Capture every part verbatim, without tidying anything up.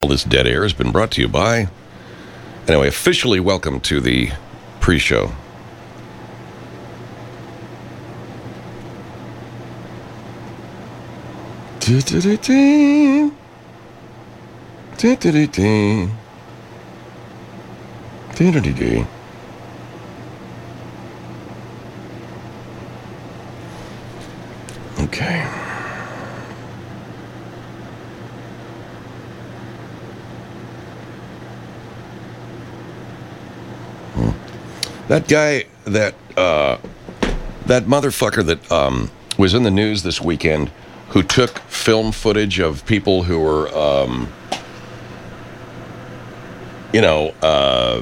All this dead air has been brought to you by... Anyway, officially welcome to the pre-show. Okay. That guy, that uh, that motherfucker that um, was in the news this weekend, who took film footage of people who were, um, you know, uh,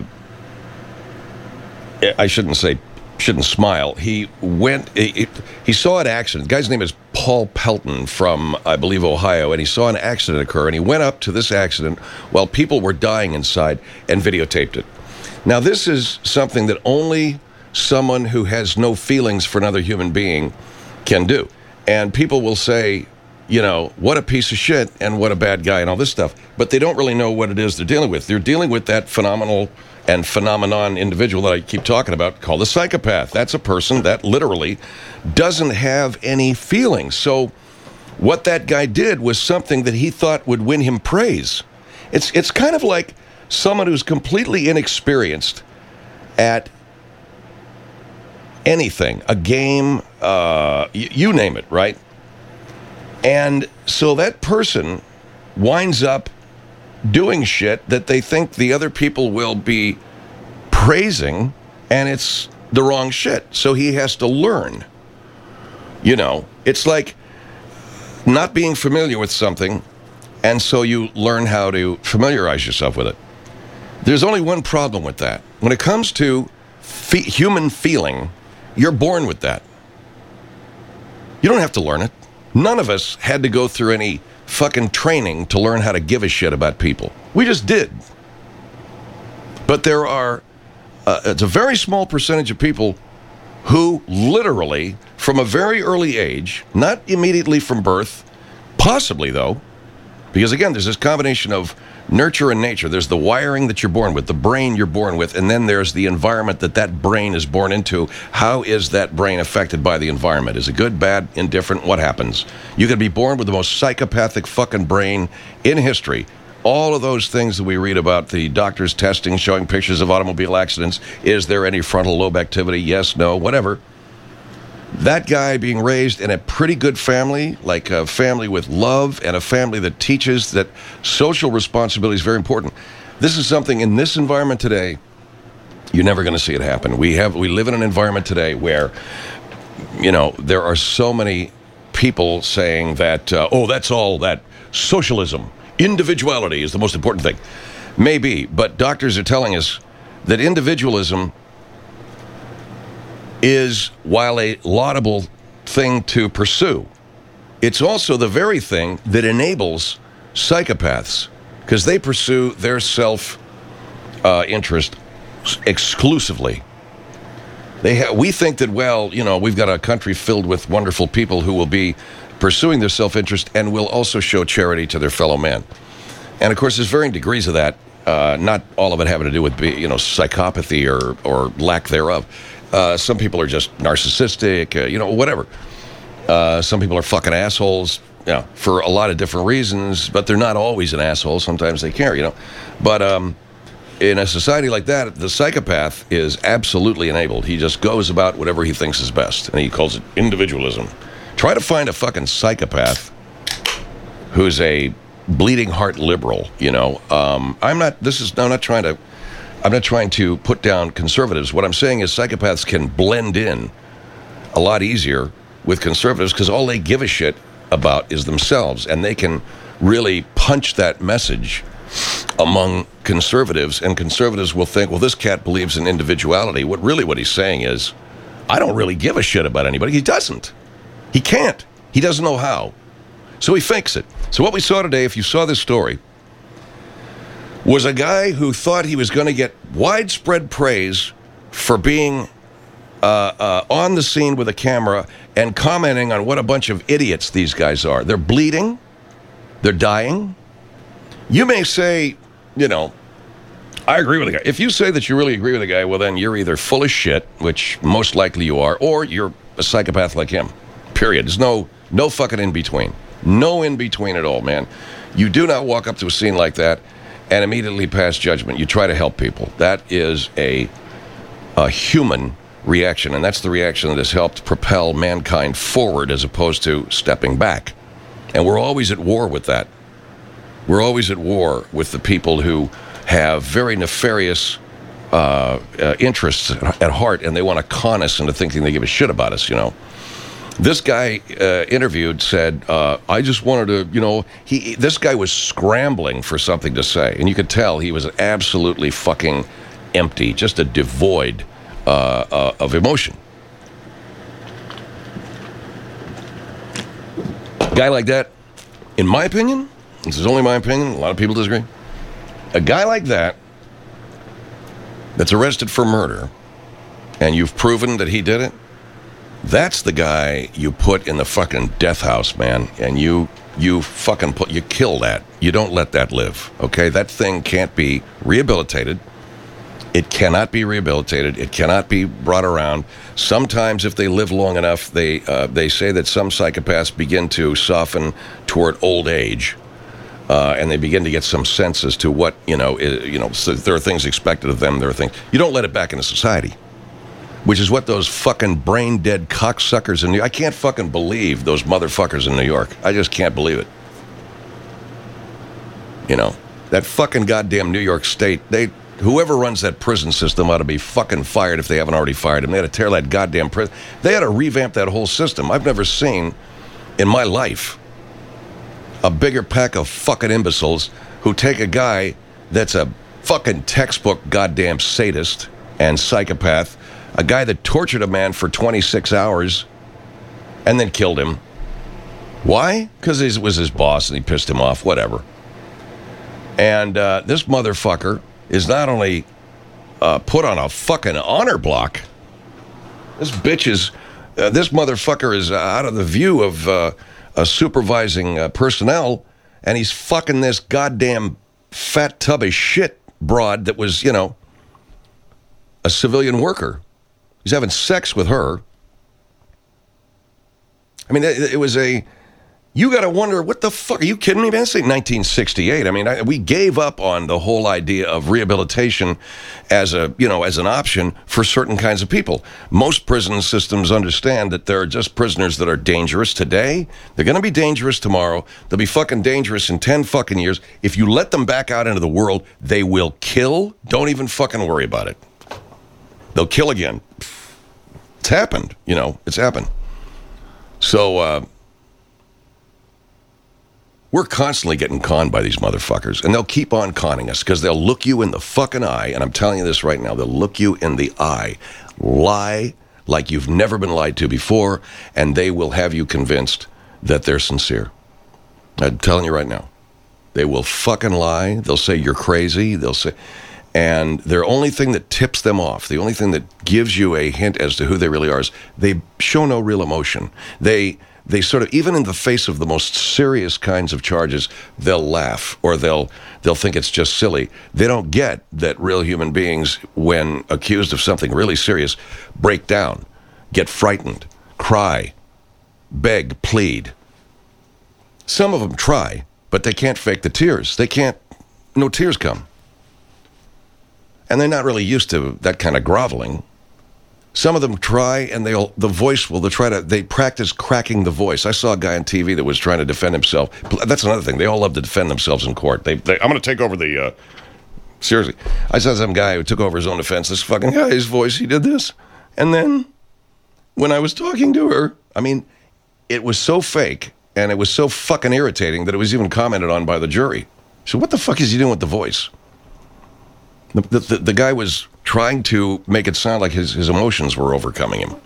I shouldn't say, shouldn't smile. He went, he, he saw an accident. The guy's name is Paul Pelton from, I believe, Ohio, and he saw an accident occur, and he went up to this accident while people were dying inside and videotaped it. Now, this is something that only someone who has no feelings for another human being can do. And people will say, you know, what a piece of shit and what a bad guy and all this stuff. But they don't really know what it is they're dealing with. They're dealing with that phenomenal and phenomenon individual that I keep talking about called a psychopath. That's a person that literally doesn't have any feelings. So what that guy did was something that he thought would win him praise. It's it's kind of like someone who's completely inexperienced at anything, a game, uh, y- you name it, right? And so that person winds up doing shit that they think the other people will be praising, and it's the wrong shit. So he has to learn. You know, it's like not being familiar with something, and so you learn how to familiarize yourself with it. There's only one problem with that. When it comes to fe- human feeling, you're born with that. You don't have to learn it. None of us had to go through any fucking training to learn how to give a shit about people. We just did. But there are, uh, it's a very small percentage of people who literally, from a very early age, not immediately from birth, possibly though, because again, there's this combination of nurture and nature. There's the wiring that you're born with, the brain you're born with, and then there's the environment that that brain is born into. How is that brain affected by the environment? Is it good, bad, indifferent? What happens? You could be born with the most psychopathic fucking brain in history. All of those things that we read about, the doctors testing, showing pictures of automobile accidents. Is there any frontal lobe activity? Yes, no, whatever. That guy being raised in a pretty good family, like a family with love and a family that teaches that social responsibility is very important. This is something in this environment today, you're never going to see it happen. We have we live in an environment today where, you know, there are so many people saying that, uh, oh, that's all that socialism, individuality is the most important thing. Maybe, but doctors are telling us that individualism is, while a laudable thing to pursue, it's also the very thing that enables psychopaths, because they pursue their self uh, interest exclusively. They ha- we think that, well, you know, we've got a country filled with wonderful people who will be pursuing their self-interest and will also show charity to their fellow man. And of course, there's varying degrees of that. Uh, not all of it having to do with, you know, psychopathy or or lack thereof. Uh, some people are just narcissistic, uh, you know, whatever. Uh, some people are fucking assholes, you know, for a lot of different reasons, but they're not always an asshole. Sometimes they care, you know. But um, in a society like that, the psychopath is absolutely enabled. He just goes about whatever he thinks is best, and he calls it individualism. Try to find a fucking psychopath who's a bleeding heart liberal, you know. Um, I'm not, this is, I'm not trying to, I'm not trying to put down conservatives. What I'm saying is psychopaths can blend in a lot easier with conservatives because all they give a shit about is themselves, and they can really punch that message among conservatives, and conservatives will think, well, this cat believes in individuality. What really what he's saying is, I don't really give a shit about anybody. He doesn't. He can't. He doesn't know how. So he fakes it. So what we saw today, if you saw this story, was a guy who thought he was going to get widespread praise for being uh, uh, on the scene with a camera and commenting on what a bunch of idiots these guys are. They're bleeding. They're dying. You may say, you know, I agree with the guy. If you say that you really agree with the guy, well, then you're either full of shit, which most likely you are, or you're a psychopath like him. Period. There's no no fucking in between. No in between at all, man. You do not walk up to a scene like that and immediately pass judgment. You try to help people. That is a a human reaction, and that's the reaction that has helped propel mankind forward as opposed to stepping back. And we're always at war with that. We're always at war with the people who have very nefarious uh, uh, interests at heart, and they want to con us into thinking they give a shit about us, you know. This guy uh, interviewed said, uh, I just wanted to, you know, he. this guy was scrambling for something to say, and you could tell he was absolutely fucking empty, just a devoid uh, uh, of emotion. Guy like that, in my opinion, this is only my opinion, a lot of people disagree, a guy like that that's arrested for murder, and you've proven that he did it, that's the guy you put in the fucking death house, man, and you you fucking put, you kill that. You don't let that live, okay? That thing can't be rehabilitated. It cannot be rehabilitated. It cannot be brought around. Sometimes if they live long enough, they uh, they say that some psychopaths begin to soften toward old age, uh, and they begin to get some sense as to what, you know, is, you know, so there are things expected of them. There are things. You don't let it back into society. Which is what those fucking brain-dead cocksuckers in New York... I can't fucking believe those motherfuckers in New York. I just can't believe it. You know, that fucking goddamn New York State, they... Whoever runs that prison system ought to be fucking fired if they haven't already fired him. They had to tear that goddamn prison... They had to revamp that whole system. I've never seen, in my life, a bigger pack of fucking imbeciles who take a guy that's a fucking textbook goddamn sadist and psychopath... A guy that tortured a man for twenty-six hours and then killed him. Why? Because it was his boss and he pissed him off, whatever. And uh, this motherfucker is not only uh, put on a fucking honor block, this bitch is, uh, this motherfucker is out of the view of uh, uh, supervising uh, personnel, and he's fucking this goddamn fat tub of shit broad that was, you know, a civilian worker. He's having sex with her. I mean, it, it was a... You got to wonder, what the fuck? Are you kidding me, man? It's like nineteen sixty-eight. I mean, I, we gave up on the whole idea of rehabilitation as a, you know, as an option for certain kinds of people. Most prison systems understand that there are just prisoners that are dangerous today. They're going to be dangerous tomorrow. They'll be fucking dangerous in ten fucking years. If you let them back out into the world, they will kill. Don't even fucking worry about it. They'll kill again. It's happened, you know, it's happened. So, uh, we're constantly getting conned by these motherfuckers, and they'll keep on conning us because they'll look you in the fucking eye, and I'm telling you this right now, they'll look you in the eye, lie like you've never been lied to before, and they will have you convinced that they're sincere. I'm telling you right now. They will fucking lie. They'll say you're crazy. They'll say... And their only thing that tips them off, the only thing that gives you a hint as to who they really are is they show no real emotion. They they sort of, even in the face of the most serious kinds of charges, they'll laugh or they'll they'll think it's just silly. They don't get that real human beings, when accused of something really serious, break down, get frightened, cry, beg, plead. Some of them try, but they can't fake the tears. They can't, no tears come. And they're not really used to that kind of groveling. Some of them try, and they'll the voice will they try to they practice cracking the voice. I saw a guy on T V that was trying to defend himself. That's another thing. They all love to defend themselves in court. They, they I'm going to take over the. Uh, seriously, I saw some guy who took over his own defense. This fucking guy's voice. He did this, and then when I was talking to her, I mean, it was so fake and it was so fucking irritating that it was even commented on by the jury. So what the fuck is he doing with the voice? The, the, the guy was trying to make it sound like his, his emotions were overcoming him.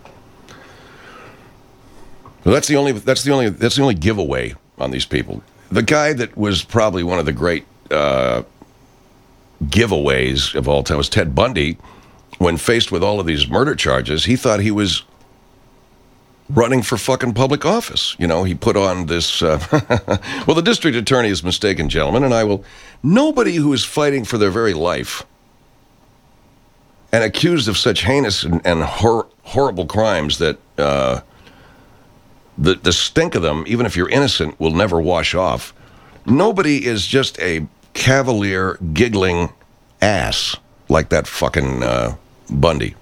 Well, that's the only that's the only that's the only giveaway on these people. The guy that was probably one of the great uh, giveaways of all time was Ted Bundy. When faced with all of these murder charges, he thought he was running for fucking public office. You know, he put on this, uh, well, the district attorney is mistaken, gentlemen, and I will, nobody who is fighting for their very life and accused of such heinous and, and hor- horrible crimes that uh, the, the stink of them, even if you're innocent, will never wash off. Nobody is just a cavalier, giggling ass like that fucking uh, Bundy.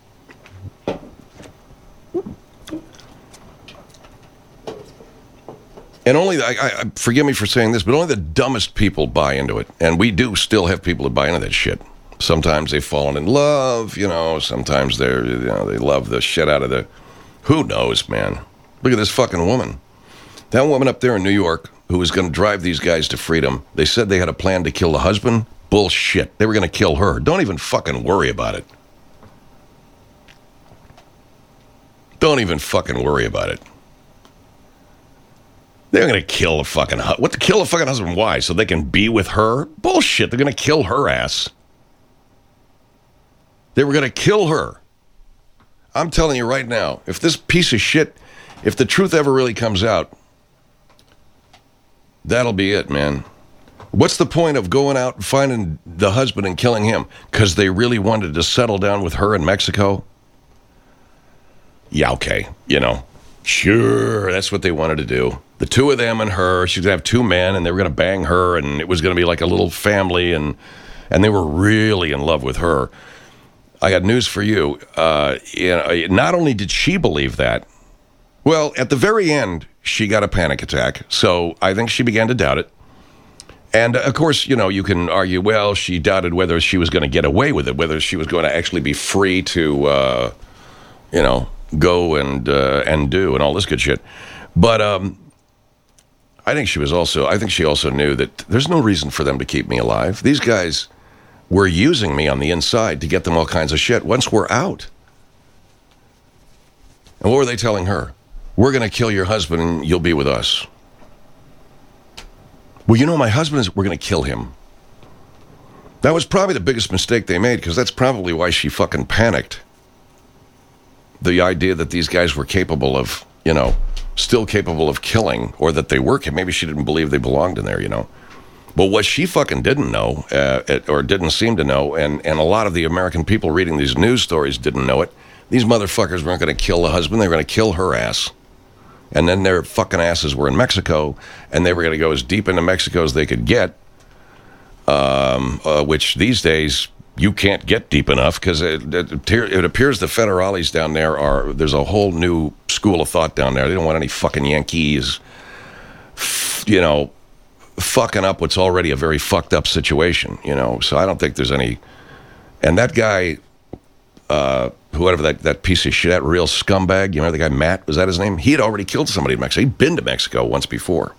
And only, I, I, forgive me for saying this, but only the dumbest people buy into it. And we do still have people that buy into that shit. Sometimes they've fallen in love, you know, sometimes they're, you know, they love the shit out of the, who knows, man. Look at this fucking woman. That woman up there in New York who was going to drive these guys to freedom. They said they had a plan to kill the husband. Bullshit. They were going to kill her. Don't even fucking worry about it. Don't even fucking worry about it. They're going to kill the fucking husband. What, to kill the fucking husband? Why? So they can be with her? Bullshit. They're going to kill her ass. They were going to kill her. I'm telling you right now, if this piece of shit, if the truth ever really comes out, that'll be it, man. What's the point of going out and finding the husband and killing him? Because they really wanted to settle down with her in Mexico? Yeah, okay. You know, sure, that's what they wanted to do. The two of them and her, she's going to have two men, and they were going to bang her, and it was going to be like a little family, and and they were really in love with her. I got news for you. Uh, you know, not only did she believe that, well, at the very end, she got a panic attack, so I think she began to doubt it. And, uh, of course, you know, you can argue, well, she doubted whether she was going to get away with it, whether she was going to actually be free to, uh, you know, go and uh, and do and all this good shit. But um, I think she was also, I think she also knew that there's no reason for them to keep me alive. These guys were using me on the inside to get them all kinds of shit once we're out. And what were they telling her? We're going to kill your husband and you'll be with us. Well, you know, my husband is, we're going to kill him. That was probably the biggest mistake they made, because that's probably why she fucking panicked. The idea that these guys were capable of, you know, still capable of killing, or that they were, maybe she didn't believe they belonged in there, you know. But what she fucking didn't know, uh, or didn't seem to know, and, and a lot of the American people reading these news stories didn't know it, these motherfuckers weren't going to kill the husband, they were going to kill her ass. And then their fucking asses were in Mexico, and they were going to go as deep into Mexico as they could get, um, uh, which these days you can't get deep enough, because it, it, it appears the federales down there are, there's a whole new school of thought down there. They don't want any fucking Yankees, you know, fucking up what's already a very fucked up situation, you know. So I don't think there's any, and that guy, uh, whoever that, that piece of shit, that real scumbag, you know, the guy Matt, was that his name? He had already killed somebody in Mexico. He'd been to Mexico once before.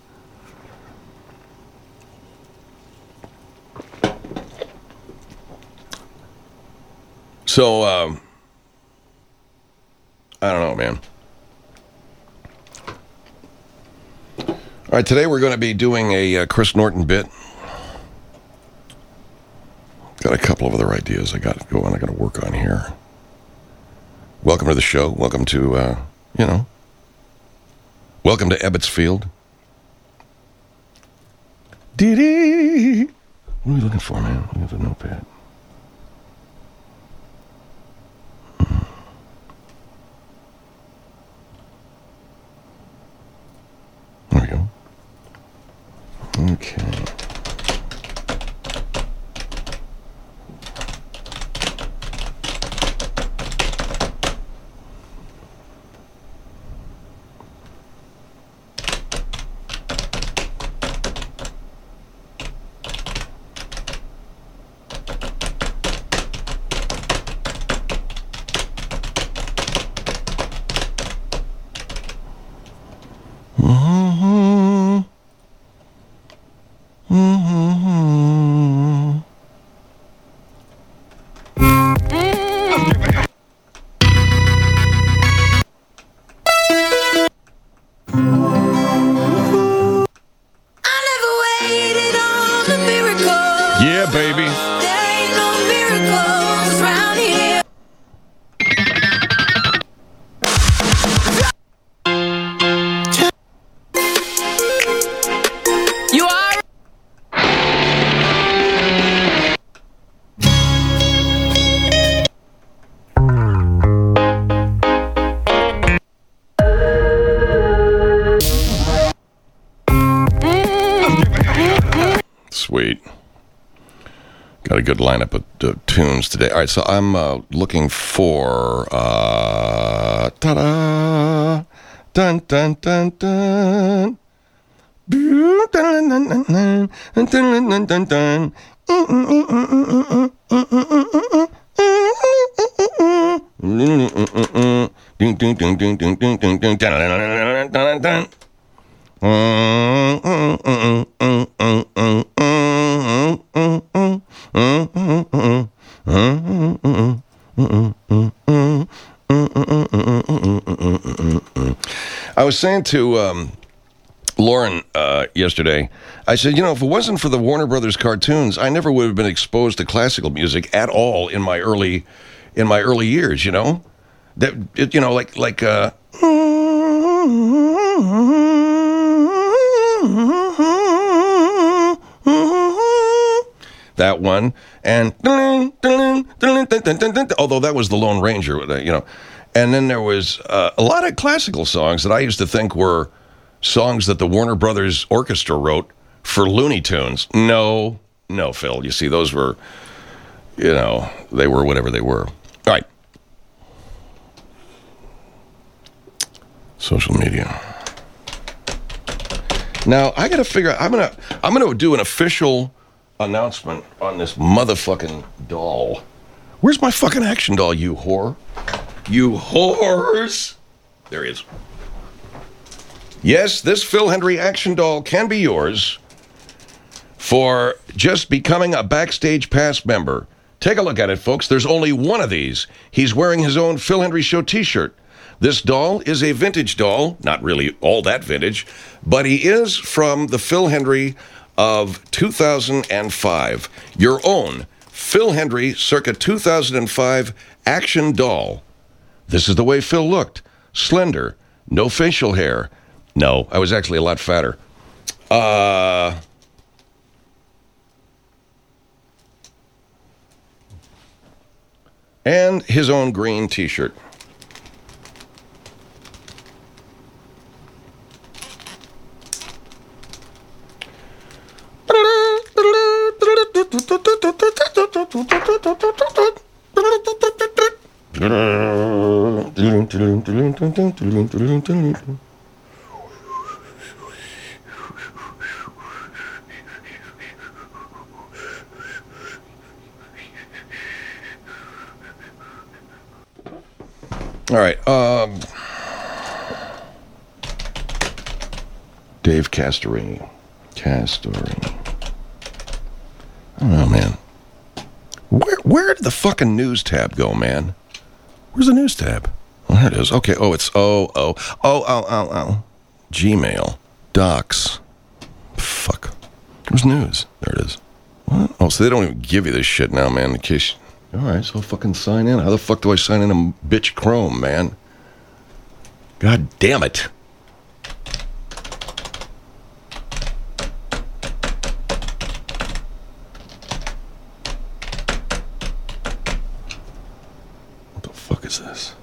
So, um, I don't know, man. All right, today we're going to be doing a uh, Chris Norton bit. Got a couple of other ideas I got to go on, I got to work on here. Welcome to the show. Welcome to, uh, you know, welcome to Ebbets Field. Dee-dee. What are we looking for, man? Look at the notepad. Hmm. There we go. Okay. Yeah, baby. There ain't no miracles around here. Got a good lineup of uh, tunes today. All right, so I'm uh, looking for uh, ta-da, dun dun dun dun, dun dun dun dun dun dun dun. Ding ding ding ding ding ding ding ding dun dun dun. I was saying to um, Lauren uh, yesterday, I said, you know, if it wasn't for the Warner Brothers cartoons, I never would have been exposed to classical music at all in my early, in my early years. You know, that it, you know, like like. Uh, that one, and although that was the Lone Ranger, you know, and then there was uh, a lot of classical songs that I used to think were songs that the Warner Brothers Orchestra wrote for Looney Tunes. No, no, Phil. You see, those were, you know, they were whatever they were. All right. Social media. Now I got to figure out. I'm gonna. I'm gonna do an official announcement on this motherfucking doll. Where's my fucking action doll, you whore? You whores! There he is. Yes, this Phil Hendrie action doll can be yours for just becoming a Backstage Pass member. Take a look at it, folks. There's only one of these. He's wearing his own Phil Hendrie Show t-shirt. This doll is a vintage doll, not really all that vintage, but he is from the Phil Hendrie of two thousand five. Your own Phil Hendrie circa two thousand five action doll. This is the way Phil looked. Slender, no facial hair. No, I was actually a lot fatter. Uh... And his own green t-shirt. All right. Um, Dave Castorini. Castorini. I don't know, man. Where where did the fucking news tab go, man? Where's the news tab? Oh, there it is. Okay. Oh, it's oh oh oh oh oh oh. Gmail. Docs. Fuck. Where's news? There it is. What? Oh, so they don't even give you this shit now, man. In case. All right, so I'll fucking sign in. How the fuck do I sign in a bitch Chrome, man? God damn it. What the fuck is this?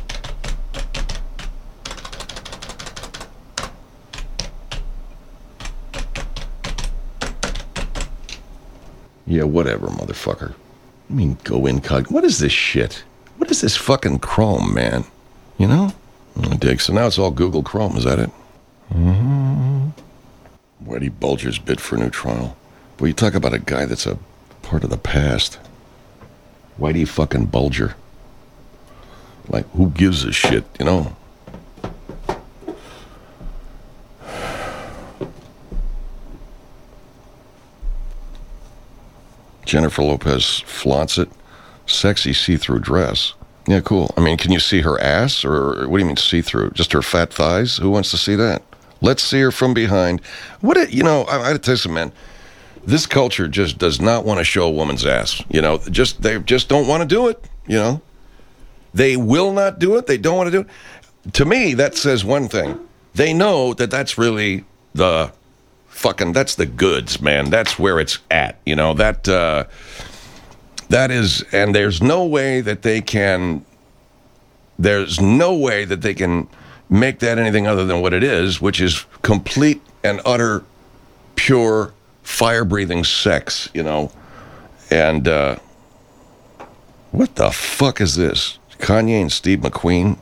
Yeah, whatever, motherfucker. I mean, go incog. What is this shit? What is this fucking Chrome, man? You know? I dig. So now it's all Google Chrome. Is that it? Mm-hmm. Whitey Bulger's bid for a new trial. Boy, you talk about a guy that's a part of the past. Whitey fucking Bulger. Like, who gives a shit, you know? Jennifer Lopez flaunts it. Sexy see-through dress. Yeah, cool. I mean, can you see her ass? Or what do you mean see-through? Just her fat thighs? Who wants to see that? Let's see her from behind. What, a, you know, I, I gotta tell you something, man. This culture just does not want to show a woman's ass. You know, just they just don't want to do it, you know. They will not do it. They don't want to do it. To me, that says one thing. They know that that's really the... Fucking, that's the goods, man. That's where it's at, you know. That uh, that is, and there's no way that they can. There's no way that they can make that anything other than what it is, which is complete and utter, pure, fire-breathing sex, you know. And uh, what the fuck is this? Kanye and Steve McQueen?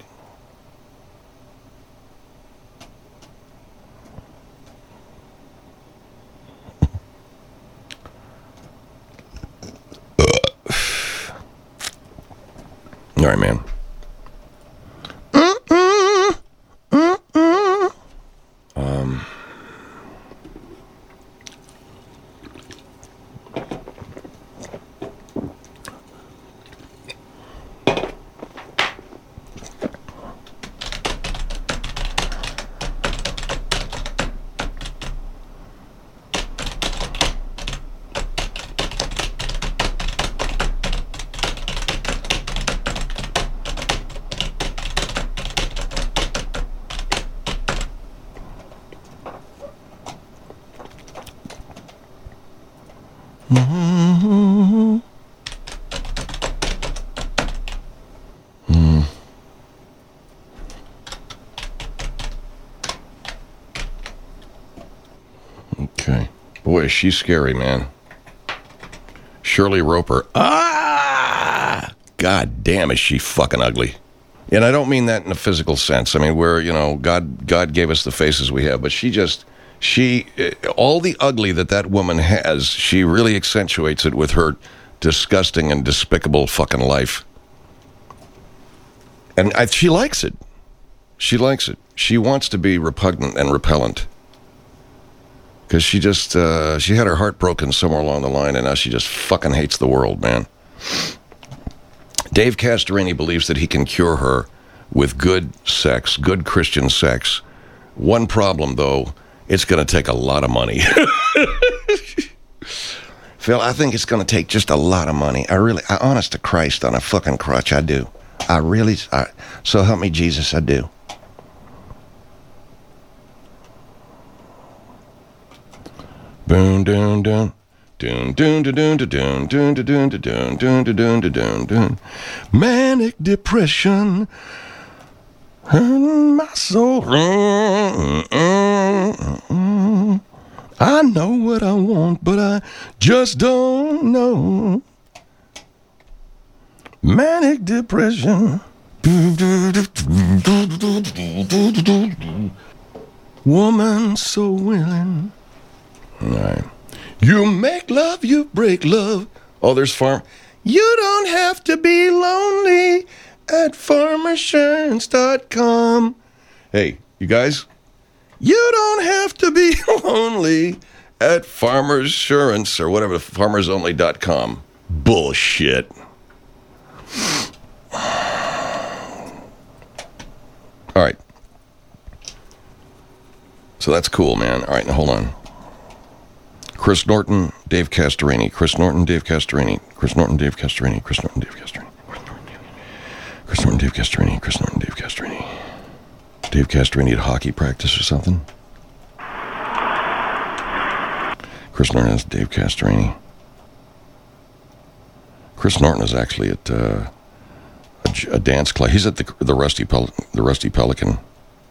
All right, man. Mm-mm, mm-mm. Um. Mm-hmm. Mm. Okay. Boy, is she scary, man. Shirley Roper. Ah! God damn, is she fucking ugly. And I don't mean that in a physical sense. I mean, where, you know, God, God gave us the faces we have, but she just... She, all the ugly that that woman has, she really accentuates it with her disgusting and despicable fucking life. And I, she likes it. She likes it. She wants to be repugnant and repellent. Because she just, uh, she had her heart broken somewhere along the line, and now she just fucking hates the world, man. Dave Castorini believes that he can cure her with good sex, good Christian sex. One problem, though... It's going to take a lot of money. Phil, I think it's going to take just a lot of money. I really, I honest to Christ, on a fucking crutch, I do. I really, I, so help me Jesus, I do. Boom, doon, doon. Doon, doon, doon, doon, doon, doon, doon, doon, doon, doon, doon, doon. Manic depression. My soul. I know what I want, but I just don't know. Manic depression. Woman so willing. All right. You make love, you break love. Oh, there's farm. You don't have to be lonely at farmershirts dot com. Hey, you guys, you don't have to be lonely at farmersurance or whatever, farmers only dot com. Bullshit. All right. So that's cool, man. All right, now hold on. Chris Norton, Dave Castorini. Chris Norton, Dave Castorini. Chris Norton, Dave Castorini. Chris Norton, Dave Castorini. Chris Norton, Dave Castorini. Chris Norton, Dave Castorini. Dave Castorini at hockey practice or something? Chris Norton is Dave Castorini. Chris Norton is actually at uh, a, a dance class. He's at the the Rusty Pel- the Rusty Pelican.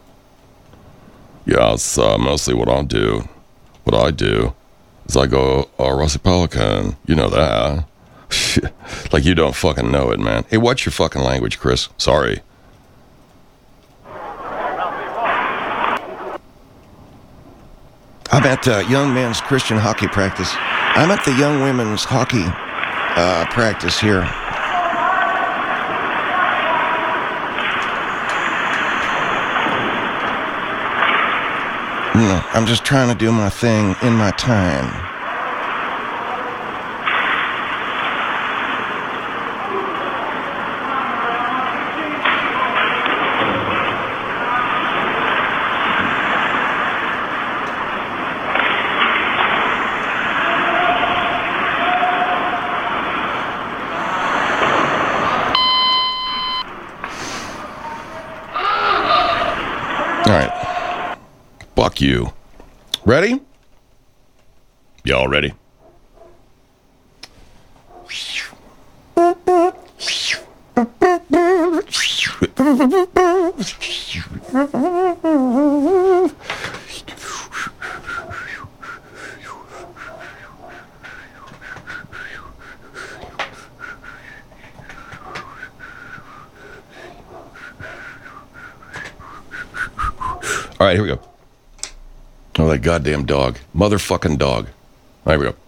Yeah, it's uh, mostly what I do. What I do is I go, oh, Rusty Pelican. You know that. Like you don't fucking know it, man. Hey, what's your fucking language, Chris? Sorry. I'm at uh, young men's Christian hockey practice. I'm at the young women's hockey uh, practice here. You know, I'm just trying to do my thing in my time. Fuck you. Ready? Y'all ready? All right, here we go. Oh, that goddamn dog. Motherfucking dog. All right, here we go.